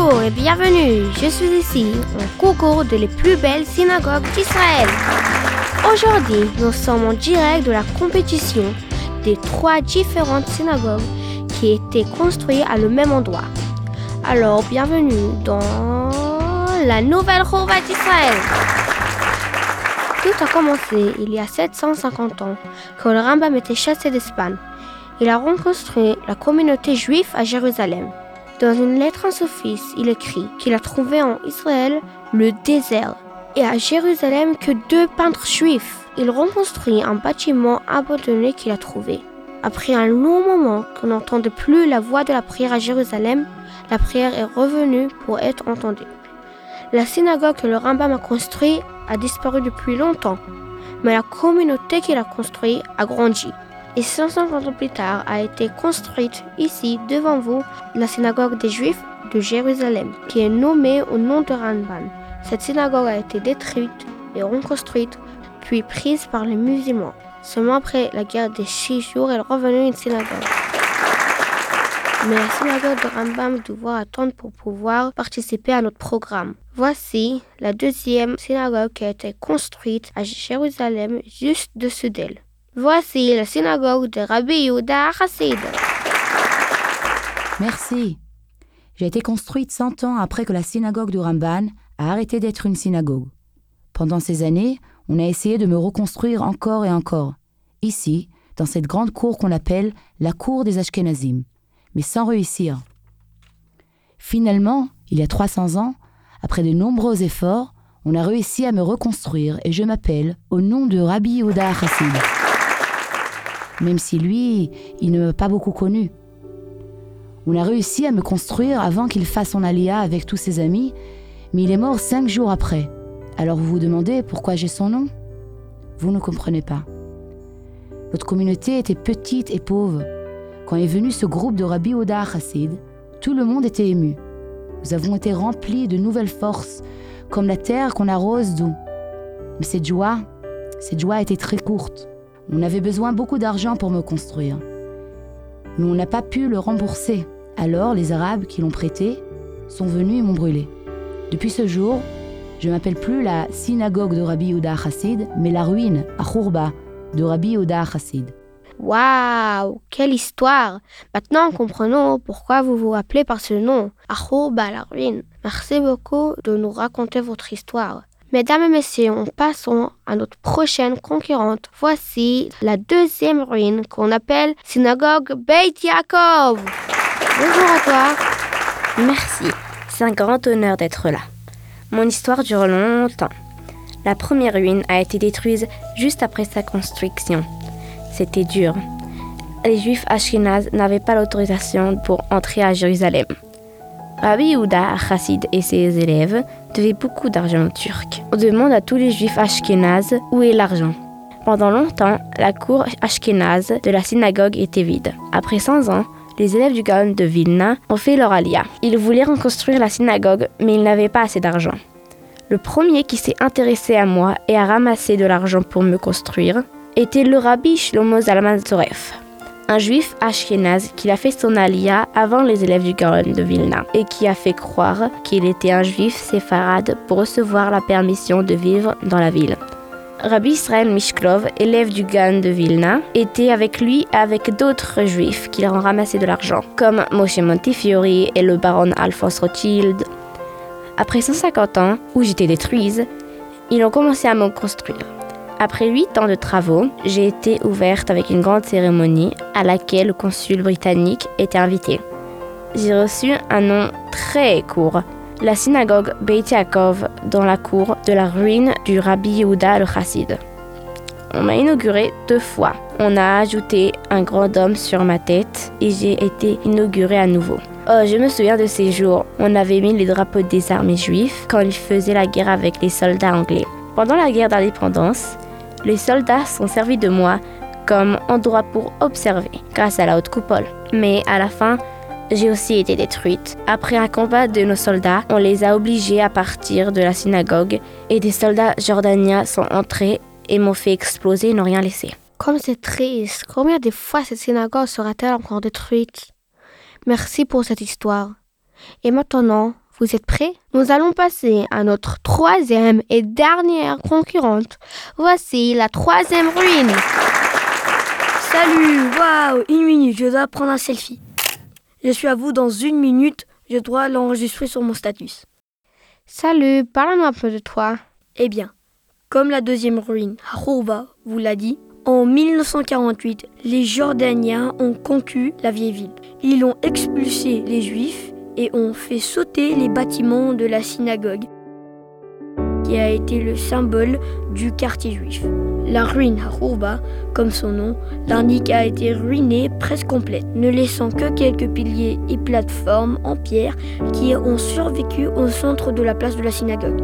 Bonjour et bienvenue, je suis ici au concours de les plus belles synagogues d'Israël. Aujourd'hui, nous sommes en direct de la compétition des 3 différentes synagogues qui étaient construites à le même endroit. Alors, bienvenue dans la nouvelle Chorva d'Israël. Tout a commencé il y a 750 ans, quand le Rambam était chassé d'Espagne. Il a reconstruit la communauté juive à Jérusalem. Dans une lettre à son fils, il écrit qu'il a trouvé en Israël le désert et à Jérusalem que 2 peintres juifs. Il reconstruit un bâtiment abandonné qu'il a trouvé. Après un long moment qu'on n'entendait plus la voix de la prière à Jérusalem, la prière est revenue pour être entendue. La synagogue que le Rambam a construite a disparu depuis longtemps, mais la communauté qu'il a construite a grandi. Et 150 ans plus tard a été construite ici devant vous la synagogue des Juifs de Jérusalem, qui est nommée au nom de Rambam. Cette synagogue a été détruite et reconstruite, puis prise par les musulmans. Seulement après la guerre des 6 jours, elle est revenue une synagogue. Mais la synagogue de Rambam doit attendre pour pouvoir participer à notre programme. Voici la 2e synagogue qui a été construite à Jérusalem, juste dessus d'elle. Voici la synagogue de Rabbi Yehuda Chassid. Merci. J'ai été construite 100 ans après que la synagogue du Ramban a arrêté d'être une synagogue. Pendant ces années, on a essayé de me reconstruire encore et encore, ici, dans cette grande cour qu'on appelle la cour des Ashkenazim, mais sans réussir. Finalement, il y a 300 ans, après de nombreux efforts, on a réussi à me reconstruire et je m'appelle au nom de Rabbi Yehuda Chassid. Même si lui, il ne m'a pas beaucoup connu. On a réussi à me construire avant qu'il fasse son alia avec tous ses amis, mais il est mort 5 jours après. Alors vous vous demandez pourquoi j'ai son nom ? Vous ne comprenez pas. Notre communauté était petite et pauvre. Quand est venu ce groupe de Rabbi Yehuda Chassid, tout le monde était ému. Nous avons été remplis de nouvelles forces, comme la terre qu'on arrose d'eau. Mais cette joie était très courte. On avait besoin beaucoup d'argent pour me construire. Mais on n'a pas pu le rembourser. Alors les Arabes qui l'ont prêté sont venus et m'ont brûlé. Depuis ce jour, je ne m'appelle plus la synagogue de Rabbi Yehuda Chassid, mais la ruine, à Chorba, de Rabbi Yehuda Chassid. Waouh, quelle histoire! Maintenant, comprenons pourquoi vous vous appelez par ce nom, Chorba, la ruine. Merci beaucoup de nous raconter votre histoire. Mesdames et messieurs, passons à notre prochaine concurrente. Voici la 2e ruine qu'on appelle synagogue Beit Yaakov. Bonjour à toi. Merci, c'est un grand honneur d'être là. Mon histoire dure longtemps. La première ruine a été détruite juste après sa construction. C'était dur. Les Juifs ashkénazes n'avaient pas l'autorisation pour entrer à Jérusalem. Rabbi Yehuda Chassid et ses élèves devaient beaucoup d'argent aux Turcs. On demande à tous les Juifs ashkénazes où est l'argent. Pendant longtemps, la cour ashkénaze de la synagogue était vide. Après 100 ans, les élèves du Gaon de Vilna ont fait leur alia. Ils voulaient reconstruire la synagogue, mais ils n'avaient pas assez d'argent. Le premier qui s'est intéressé à moi et a ramassé de l'argent pour me construire était le Rabbi Shlomo Zalman Zoref, un juif ashkénaze qui a fait son alia avant les élèves du Gaon de Vilna et qui a fait croire qu'il était un juif séfarade pour recevoir la permission de vivre dans la ville. Rabbi Israël Mishklov, élève du Gaon de Vilna, était avec lui et avec d'autres juifs qui leur ont ramassé de l'argent, comme Moshe Montefiore et le baron Alphonse Rothschild. Après 150 ans, où j'étais détruite, ils ont commencé à me construire. Après 8 ans de travaux, j'ai été ouverte avec une grande cérémonie à laquelle le consul britannique était invité. J'ai reçu un nom très court, la synagogue Beit Yaakov, dans la cour de la ruine du Rabbi Yehuda le Chassid. On m'a inaugurée 2 fois. On a ajouté un grand dôme sur ma tête et j'ai été inaugurée à nouveau. Oh, je me souviens de ces jours. On avait mis les drapeaux des armées juives quand ils faisaient la guerre avec les soldats anglais. Pendant la guerre d'indépendance, les soldats sont servis de moi comme endroit pour observer, grâce à la haute coupole. Mais à la fin, j'ai aussi été détruite. Après un combat de nos soldats, on les a obligés à partir de la synagogue et des soldats jordaniens sont entrés et m'ont fait exploser et n'ont rien laissé. Comme c'est triste, combien de fois cette synagogue sera-t-elle encore détruite? Merci pour cette histoire. Et maintenant, Vous êtes prêts? Nous allons passer à notre troisième et dernière concurrente. Voici la troisième ruine. Salut, waouh, 1 minute, je dois prendre un selfie. Je suis à vous dans 1 minute, je dois l'enregistrer sur mon status. Salut, parle-nous un peu de toi. Eh bien, comme la deuxième ruine, Harouba vous l'a dit, en 1948, les Jordaniens ont conquis la vieille ville. Ils ont expulsé les Juifs et ont fait sauter les bâtiments de la synagogue, qui a été le symbole du quartier juif. La ruine Harouba, comme son nom l'indique, a été ruinée presque complète, ne laissant que quelques piliers et plateformes en pierre qui ont survécu au centre de la place de la synagogue.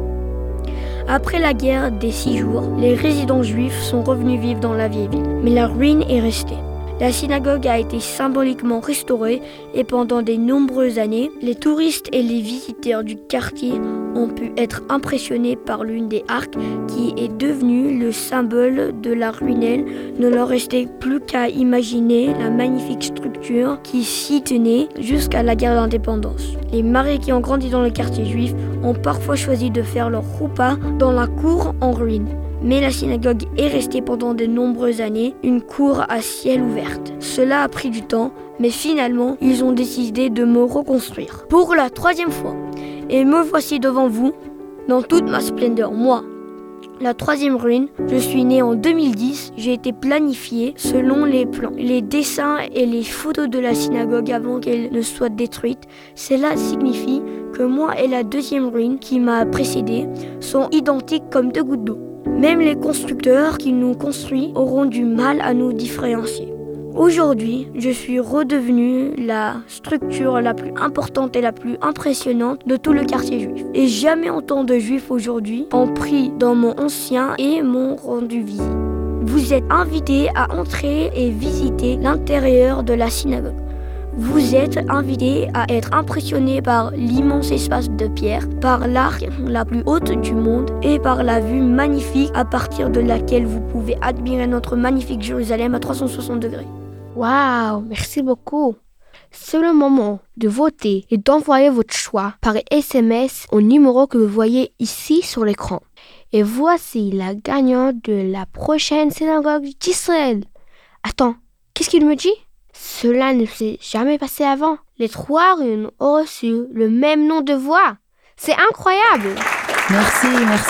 Après la guerre des 6 jours, les résidents juifs sont revenus vivre dans la vieille ville, mais la ruine est restée. La synagogue a été symboliquement restaurée et pendant de nombreuses années, les touristes et les visiteurs du quartier ont pu être impressionnés par l'une des arcs qui est devenue le symbole de la ruine. Ne leur restait plus qu'à imaginer la magnifique structure qui s'y tenait jusqu'à la guerre d'indépendance. Les Marais qui ont grandi dans le quartier juif ont parfois choisi de faire leur roupa dans la cour en ruine. Mais la synagogue est restée pendant de nombreuses années une cour à ciel ouvert. Cela a pris du temps, mais finalement, ils ont décidé de me reconstruire. Pour la 3e fois. Et me voici devant vous, dans toute ma splendeur, moi. La 3e ruine, je suis née en 2010, j'ai été planifiée selon les plans, les dessins et les photos de la synagogue avant qu'elle ne soit détruite. Cela signifie que moi et la 2e ruine qui m'a précédée sont identiques comme 2 gouttes d'eau. Même les constructeurs qui nous construisent auront du mal à nous différencier. Aujourd'hui, je suis redevenue la structure la plus importante et la plus impressionnante de tout le quartier juif. Et jamais autant de juifs aujourd'hui ont pris dans mon ancien et m'ont rendu visite. Vous êtes invités à entrer et visiter l'intérieur de la synagogue. Vous êtes invités à être impressionnés par l'immense espace de pierre, par l'arc la plus haute du monde et par la vue magnifique à partir de laquelle vous pouvez admirer notre magnifique Jérusalem à 360 degrés. Waouh, merci beaucoup. C'est le moment de voter et d'envoyer votre choix par SMS au numéro que vous voyez ici sur l'écran. Et voici la gagnante de la prochaine synagogue d'Israël. Attends, qu'est-ce qu'il me dit? Cela ne s'est jamais passé avant. Les 3 ruines ont reçu le même nom de voix. C'est incroyable. Merci.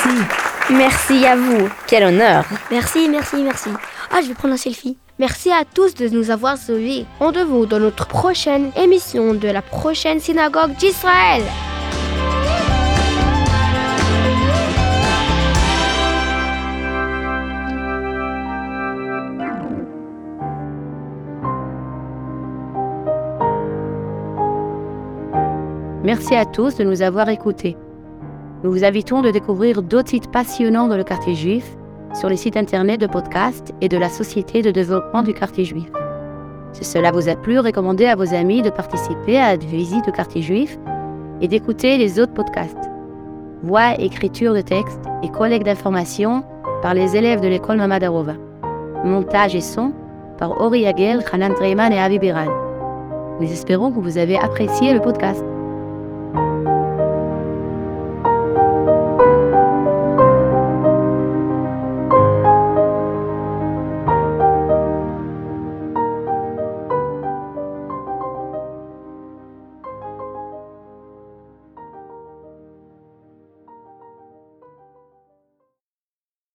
Merci à vous. Quel honneur. Merci. Ah, je vais prendre un selfie. Merci à tous de nous avoir suivis. Rendez-vous dans notre prochaine émission de la prochaine synagogue d'Israël. Merci à tous de nous avoir écoutés. Nous vous invitons de découvrir d'autres sites passionnants dans le quartier juif sur les sites internet de podcast et de la Société de développement du quartier juif. Si cela vous a plu, recommandez à vos amis de participer à des visites au quartier juif et d'écouter les autres podcasts. Voix, écriture de texte et collecte d'informations par les élèves de l'école Mamad Arova. Montage et son par Ori Yagel, Hanan Treiman et Avi Biran. Nous espérons que vous avez apprécié le podcast.